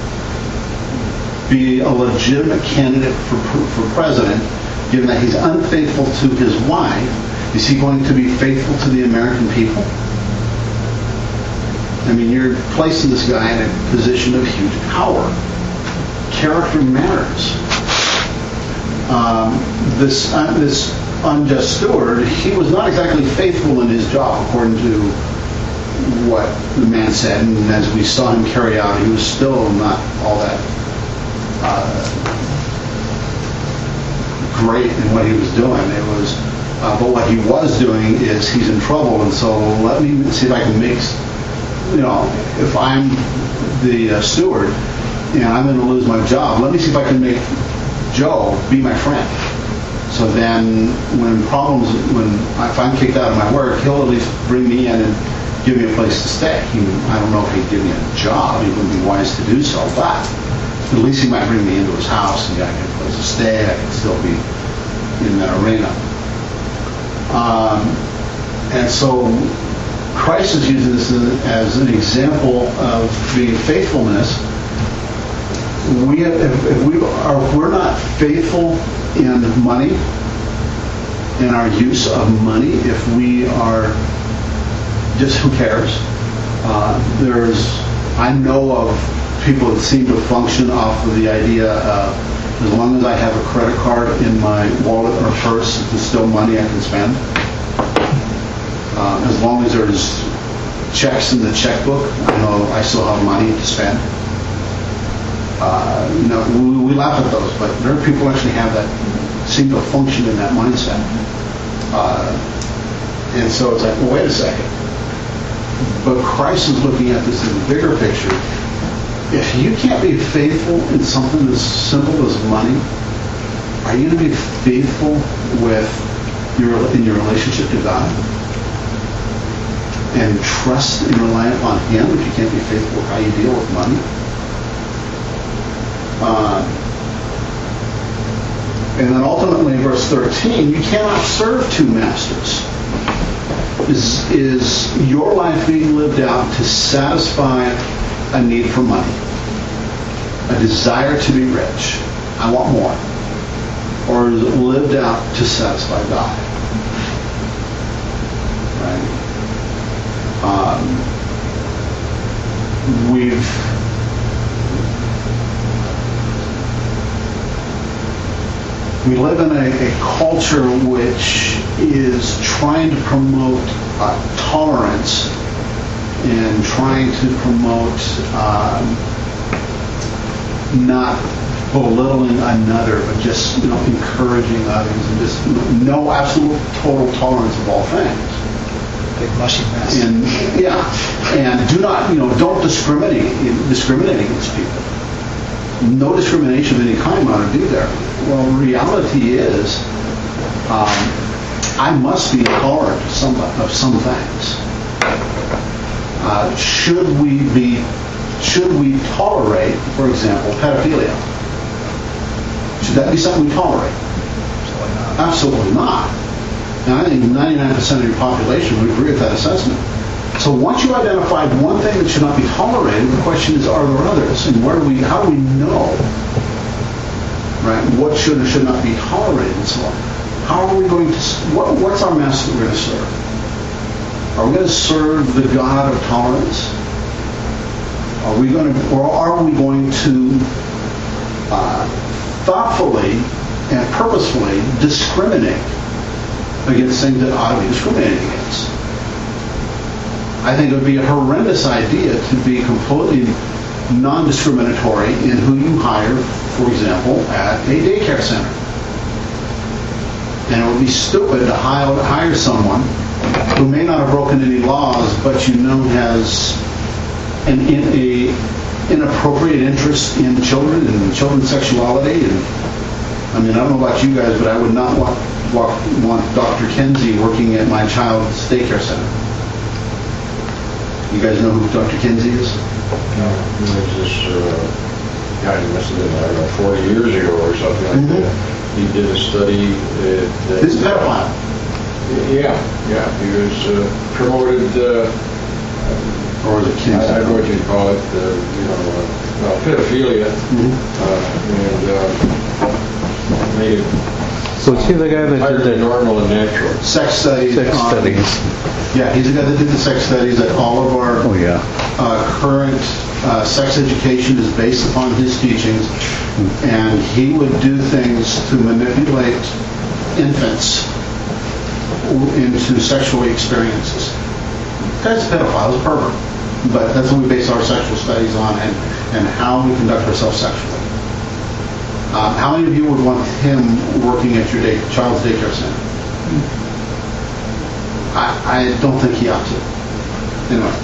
be a legitimate candidate for, for president, given that he's unfaithful to his wife? Is he going to be faithful to the American people? I mean, you're placing this guy in a position of huge power. Character matters. Um, this uh, this unjust steward, he was not exactly faithful in his job, according to what the man said. And as we saw him carry out, he was still not all that uh, great in what he was doing. It was. Uh, but what he was doing is he's in trouble, and so let me see if I can make, you know, if I'm the uh, steward and I'm going to lose my job, let me see if I can make Joe, be my friend. So then when problems, when if I'm kicked out of my work, he'll at least bring me in and give me a place to stay. He, I don't know if he'd give me a job. He wouldn't be wise to do so, but at least he might bring me into his house and I get a place to stay. I can still be in that arena. Um, and so Christ is using this as an example of being faithfulness. We have, if, if we are if we're not faithful in money, in our use of money, if we are just who cares? Uh, there's I know of people that seem to function off of the idea of as long as I have a credit card in my wallet or purse, there's still money I can spend. Uh, as long as there's checks in the checkbook, I know I still have money to spend. Uh, you know, we, we laugh at those, but there are people who actually have that, seem to function in that mindset. Uh, and so it's like, well, wait a second. But Christ is looking at this in the bigger picture. If you can't be faithful in something as simple as money, are you going to be faithful with your in your relationship to God? And trust and rely upon Him if you can't be faithful with how you deal with money? Uh, and then ultimately, verse thirteen, you cannot serve two masters. Is, is your life being lived out to satisfy a need for money? A desire to be rich? I want more. Or is it lived out to satisfy God? Right? Um, we've we live in a, a culture which is trying to promote uh, tolerance and trying to promote um, not belittling another, but just you know encouraging others and just you know, no absolute total tolerance of all things. Big mushy mess. And yeah, and do not you know don't discriminate discriminate against people. No discrimination of any kind ought to be there. Well, reality is, um, I must be intolerant of some of some things. Uh, should we be? Should we tolerate, for example, pedophilia? Should that be something we tolerate? Absolutely not. And I think ninety-nine percent of your population would agree with that assessment. So once you identified one thing that should not be tolerated, the question is, are there others? And where do we? How do we know? Right? What should or should not be tolerated and so on? How are we going to? What, what's our master we're going to serve? Are we going to serve the God of tolerance? Are we going to, or are we going to uh, thoughtfully and purposefully discriminate against things that ought to be discriminated against? I think it would be a horrendous idea to be completely non-discriminatory in who you hire, for example, at a daycare center. And it would be stupid to hire, hire someone who may not have broken any laws, but you know has an in a inappropriate interest in children and children's sexuality. And I mean, I don't know about you guys, but I would not want, want, want Doctor Kenzie working at my child's daycare center. You guys know who Doctor Kenzie is? No, there's this uh, guy who must have been, I don't know, forty years ago or something like Mm-hmm. that. He did a study that... that This is a pedophile. Yeah, yeah. He was uh, promoted, uh, Or is it I, I Kenzie? don't know what you'd call it, uh, you know, uh, well, pedophilia, Mhm. uh, and uh, made it So is he the guy that did entirely the normal and natural. Sex studies. sex on- studies? Yeah, he's the guy that did the sex studies at all of our Oh, yeah. uh, current uh, sex education is based upon his teachings, and he would do things to manipulate infants into sexual experiences. The guy's a pedophile, he's a pervert, but that's what we base our sexual studies on and, and how we conduct ourselves sexually. Um, how many of you would want him working at your day, child's daycare center? I, I don't think he ought to. Anyway.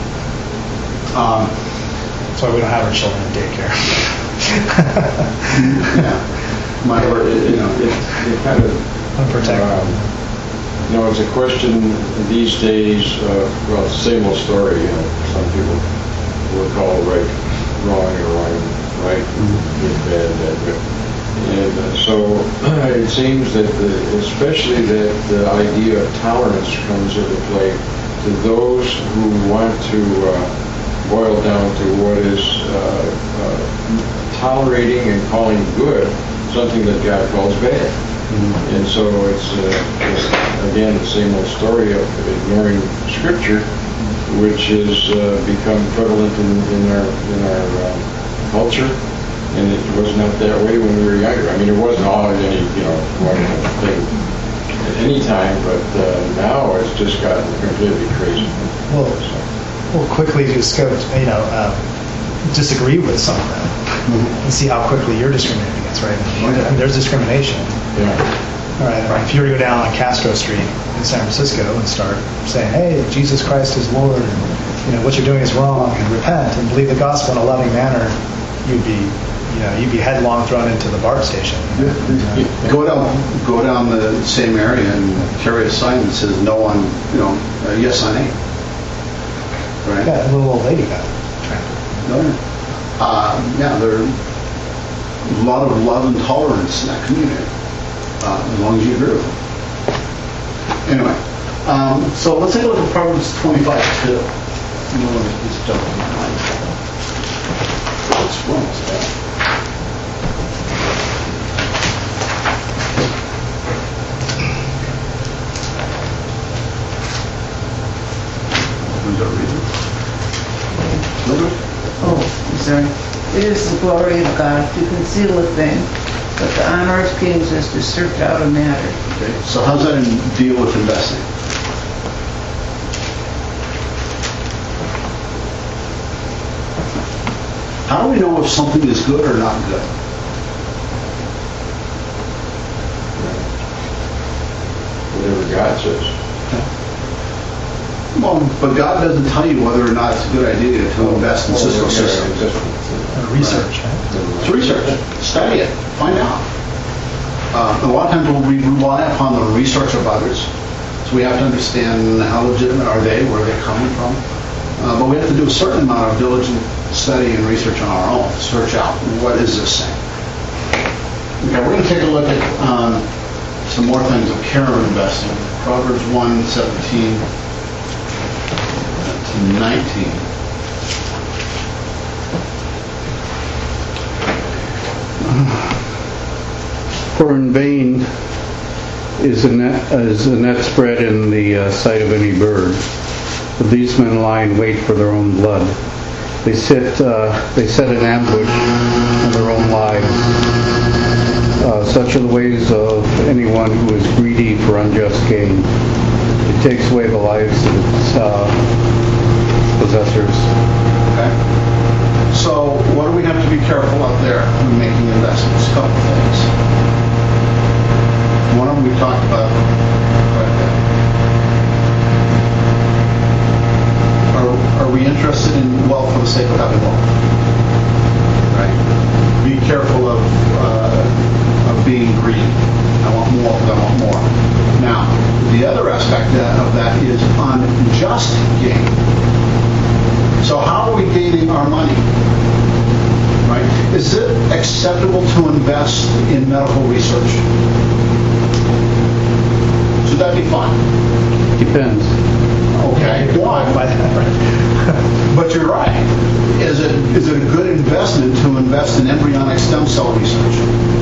Um, That's why we don't have our children in daycare. yeah. might, It, it, you know. it, it kind of, Unprotected. um, you know, it's a question these days, uh, well, it's the same old story, you know, some people will call right wrong or wrong right, good, bad, bad, good. And uh, so it seems that, the, especially that the idea of tolerance comes into play to those who want to uh, boil down to what is uh, uh, tolerating and calling good something that God calls bad. Mm-hmm. And so it's, uh, it's, again, the same old story of ignoring Scripture, which has uh, become prevalent in, in our, in our uh, culture. And it was not that way when we were younger. I mean, it wasn't all any, you know, one thing at any time, but uh, now it's just gotten completely crazy. Well, we'll quickly just go, you know, uh, disagree with some of them mm-hmm. and see how quickly you're discriminating against, right? I mean, there's discrimination. Yeah. All right. I mean, if you were to go down on Castro Street in San Francisco and start saying, "Hey, Jesus Christ is Lord," and you know what you're doing is wrong, and repent and believe the gospel in a loving manner, you'd be, you know, you'd be headlong thrown into the BART station. You know? Go down, go down the same area and carry a sign that says "No on," you know, uh, yes on eight. Right? Yeah, a little old lady got trampled. No. Uh, yeah, there are a lot of love and tolerance in that community, uh, as long as you agree with them. Anyway, um, so let's take a look at Proverbs twenty-five two. No, let's jump on my mind. It's almost there. Who's our reader? Mildred? Oh, I'm sorry. It is the glory of God to conceal a thing, but the honor of kings is to search out a matter. Okay, so how's that in deal with investing? How do we know if something is good or not good? Whatever God says. Well, but God doesn't tell you whether or not it's a good idea to invest in Cisco systems. Uh, research, right? It's research. Study it. Find out. Uh, a lot of times we rely upon the research of others. So we have to understand how legitimate are they, where they're coming from. Uh, but we have to do a certain amount of diligent study and research on our own. Search out, what is this thing? Okay, we're going to take a look at um, some more things of care of investing. Proverbs one seventeen to nineteen. For in vain is a net, is a net spread in the uh, sight of any bird. But these men lie in wait for their own blood. They sit, uh, they set an ambush on their own lives. Uh, such are the ways of anyone who is greedy for unjust gain. It takes away the lives of its uh, possessors. Okay? So what do we have to be careful out there when making investments? A couple things. One of them we talked about right there. Are, are we interested in wealth for the sake of having wealth? Right? Be careful of, uh, of being greedy. I want more because I want more. Now, the other aspect of that is unjust gain. So how are we gaining our money? Right? Is it acceptable to invest in medical research? Should that be fine? Depends. Okay. Why? But you're right. Is it is it a good investment to invest in embryonic stem cell research?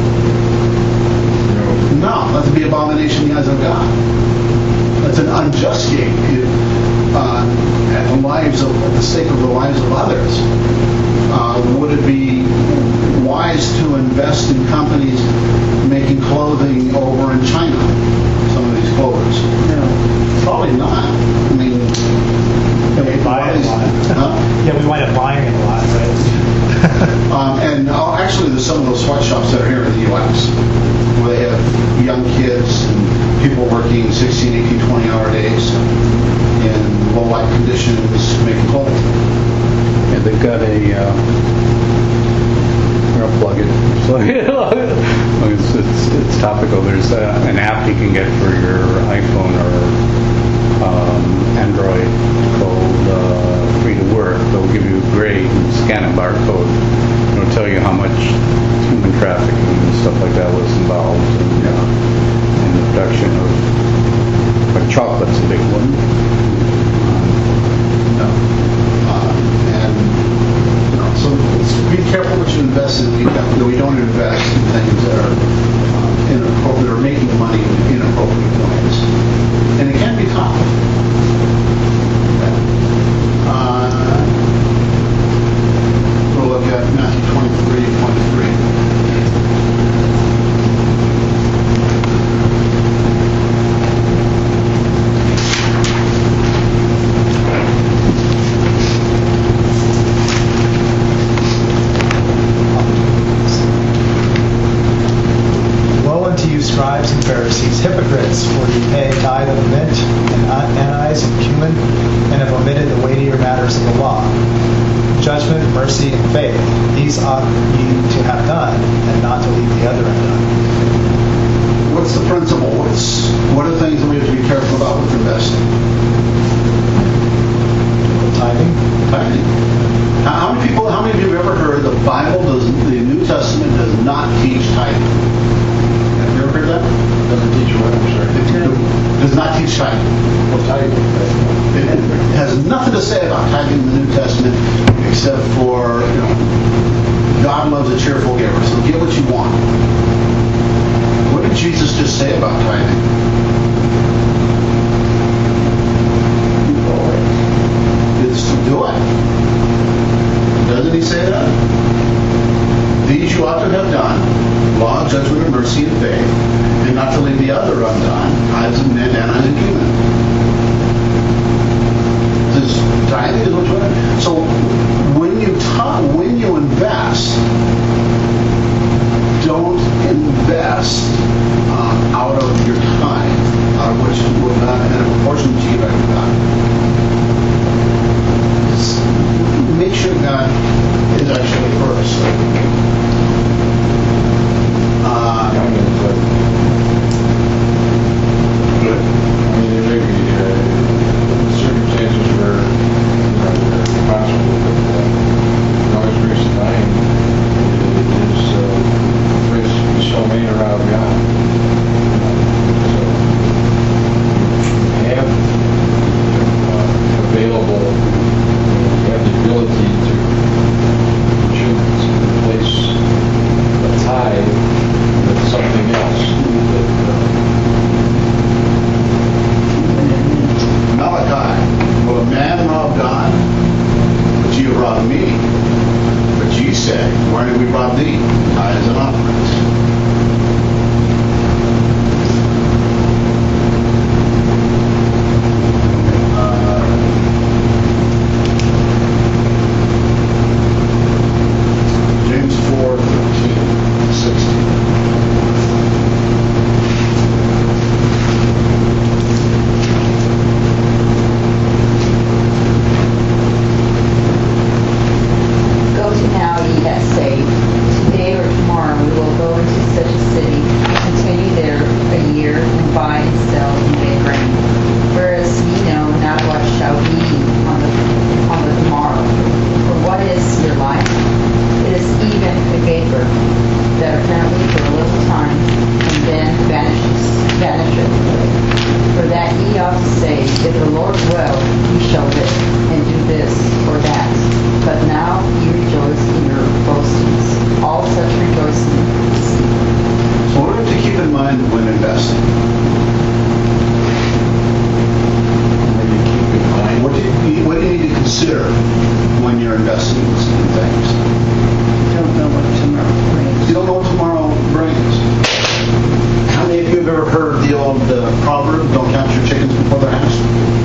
No. That's the abomination in the eyes of God. That's an unjust gain. Uh, at the lives of, at the sake of the lives of others. Uh, would it be wise to invest in companies making clothing over in China? Some of these clothes. No. Probably not. I mean, Yeah, we buy it a lot. Huh? Yeah, we wind up buying it a lot, right? Um, and uh, actually, there's some of those sweatshops that are here in the U S where they have young kids and people working sixteen, eighteen, twenty hour days in low light conditions making clothing. And they've got a, uh, I'll plug it. So, it's, ago, there's a, an app you can get for your iPhone or um, Android called uh, Free to Work. They'll give you a grade and scan a barcode. It'll tell you how much human trafficking and stuff like that was involved in, uh, in the production of, like chocolate's a big one. No. Uh, and, you know, so it's, be careful what you invest in. We don't, we don't invest in things that are uh, inappropriate or making money in inappropriate ways. And it can be tough. Uh, we'll look at Matthew twenty-three, twenty-three. Woe unto you, scribes and Pharisees, hypocrites, for you pay tithe of mint and anise and cumin, and have omitted the weightier matters of the law: judgment, mercy, and faith. These ought ye to have done, and not to leave the other undone. What's the principle? What's, what are the things that we have to be careful about with investing? Tithing. Tithing. How, how many people, how many of you have ever heard the Bible does, the New Testament does not teach tithing? Have you ever heard that? Doesn't teach what, I'm sorry. It does not teach tithing. Well, tithing. It it has nothing to say about tithing in the New Testament except for, you know, God loves a cheerful giver, so get what you want. What did Jesus just say about tithing? It's to do it. Doesn't he say that? These you ought to have done: law, judgment, and mercy, and faith, and not to leave the other undone: tithes of mint, anise, and cumin. This tithing is what you want. So when you ta- when you invest, don't invest uh, out of your time, out of which you would not, and a proportion that you have got. Make sure God is actually first. Uh, I mean, it's like, good. I mean, there may be uh, circumstances where, you know, they're possible, but uh, noise recent time is uh, place so many around God. So, have uh, available, have the ability to choose to replace a tithe with something else that uh, Malachi, will a man rob God? But ye have robbed me. But ye say, why did we rob thee? Tithes and offerings. James four, thirteen, sixteen. Go to now, ye that say, today or tomorrow we will go into such a city, and continue there a year, and buy and sell and make grain. Whereas ye know not what shall be on the on the tomorrow. For what is your life? It is even a vapor, that apparently for a little time, and then vanishes, vanisheth away. For that ye ought to say, if the Lord will, ye shall live, and do this or that. But now ye rejoice in your boastings. All such rejoicing is evil. So what do we have to keep in mind when investing? maybe keep in mind. What do you, what do you need to consider when you're investing in things? Don't know what tomorrow brings. You don't know what tomorrow brings. How many of you have ever heard the old uh, proverb, don't count your chickens before they're hatched?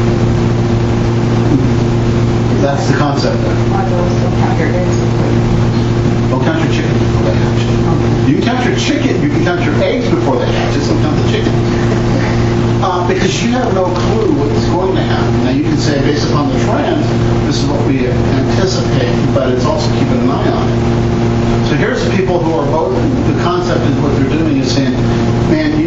That's the concept there. My girls don't count your eggs before you. Don't count your chickens before they hatch. You can count your chicken, you can count your eggs before they hatch, just don't count the chicken. Uh, because you have no clue what's going to happen. Now you can say, based upon the trend, this is what we anticipate, but it's also keeping an eye on it. So here's the people who are both, the concept is what they're doing is saying, man,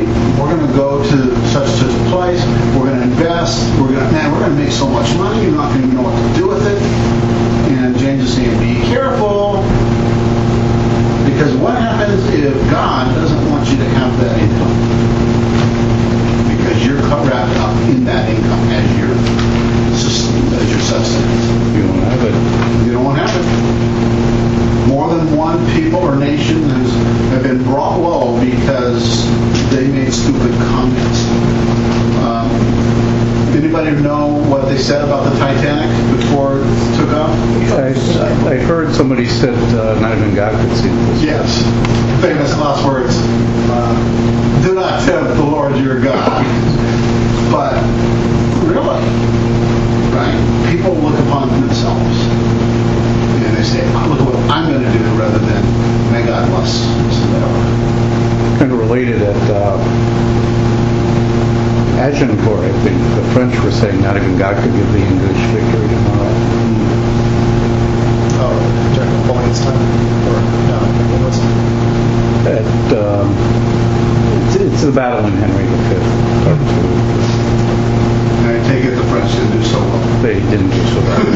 go because they made stupid comments. Um, anybody know what they said about the Titanic before it took off? I, I heard somebody said uh, not even God could see this. Yes. Famous last words. Uh, do not tempt the Lord your God. But really, right? People look upon themselves and they say, oh, look at what I'm going to do rather than may God bless. Kind of related at uh, Agincourt, I think the French were saying not even God could give the English victory tomorrow. Oh, during Napoleon's time? Or, no, when was it? At, um, it's, it's the battle in Henry the Fifth, part two. And I take it the French didn't do so well. They didn't do so well.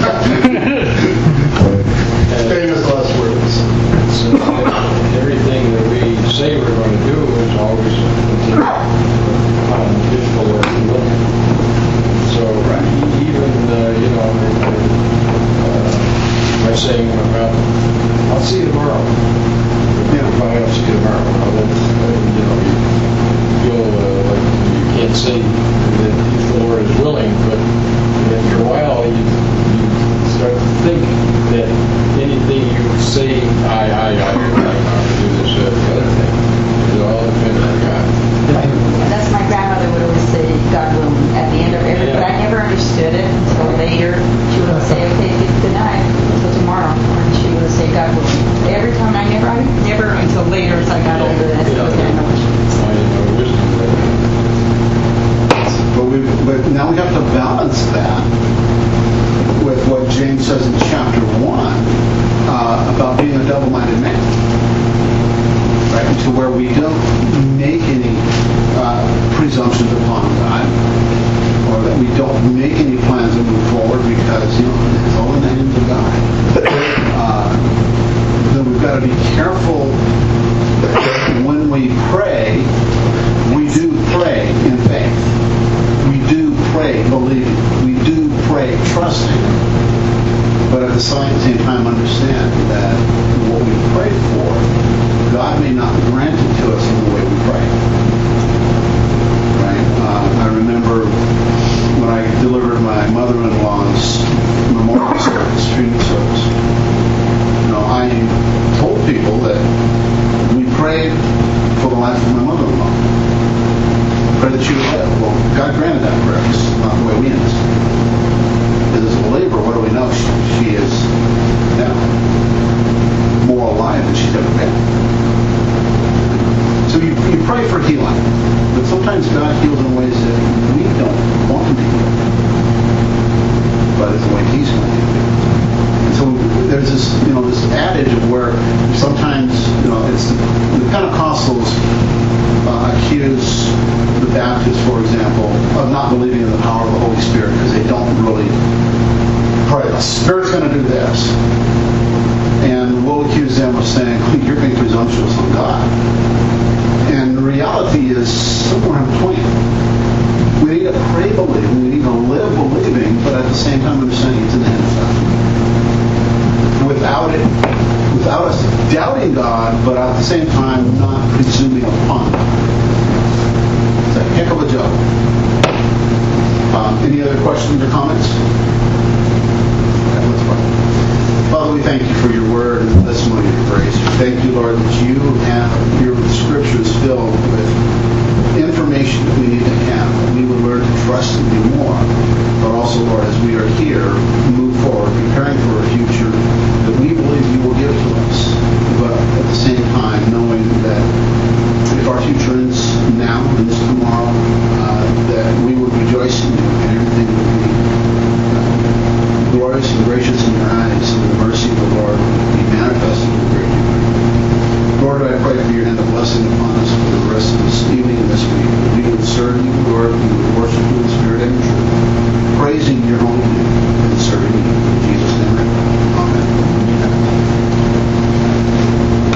Famous last words. So everything that we say we're going to do is always unofficial or look. So even, uh, you know, uh, by saying, well, I'll see you tomorrow. Yeah, if I don't see you tomorrow, well, then, uh, you know, you feel uh, like you can't say that if the Lord is willing, but after a while you, you start to think that anything you say, I, I, I, I, I do this, uh, the other thing, it all depends on God. And that's my grandmother would always say, God willing, at the end of every, but I never understood it until later. She would say, okay, good night, until tomorrow. And she would say, God willing. Every time I never, I never until later as I got older, that's what I know what she would say. I didn't know wisdom there. But, we, but now we have to balance that with what James says in chapter one uh, about being a double-minded man. Right? To where we don't make any uh, presumptions upon God, or that we don't make any plans to move forward because, you know, it's all in the hands of God. Uh, then we've got to be careful when we pray. We do pray in faith. We do pray believing. We do pray trusting. But at the same time, understand that what we pray for, God may not grant it to us in the way we pray. Right? Uh, I remember when I delivered my mother-in-law's memorial service, funeral service. You know, I told people that we prayed for the life of my mother-in-law. Pray that she would live. Well, God granted that prayer. It's not the way we understand. Because as a believer, what do we know? She, she is now more alive than she's ever been. So you, you pray for healing, but sometimes God heals in ways that we don't want him to heal. But it's the way he's going to do it. And so there's this, you know, this adage of where sometimes, you know, it's the, the Pentecostals uh, accuse the Baptists, for example, of not believing in the power of the Holy Spirit because they don't really pray. The Spirit's going to do this. And we'll accuse them of saying, you're being presumptuous on God. And the reality is somewhere in between. We need to pray believing, we need to live believing, but at the same time understanding it's in the hands of God. Without it, without us doubting God, but at the same time not presuming upon God. It's a heck of a job. Um, any other questions or comments? Okay, let's pray. Father, we thank you for your word and the testimony of your grace. We thank you, Lord, that you have your scriptures filled with information that we need to have, that we would learn to trust in you more. But also, Lord, as we are here, move forward, preparing for a future that we believe you will give to us. But at the same time, knowing that if our future ends now, ends tomorrow, uh, that we would rejoice in you and everything would be uh, glorious and gracious in your eyes, and the mercy of the Lord would be manifested in great degree. Lord, I pray for your hand of blessing upon us for the rest of this evening and this week. That we would serve you, Lord, we would worship you in spirit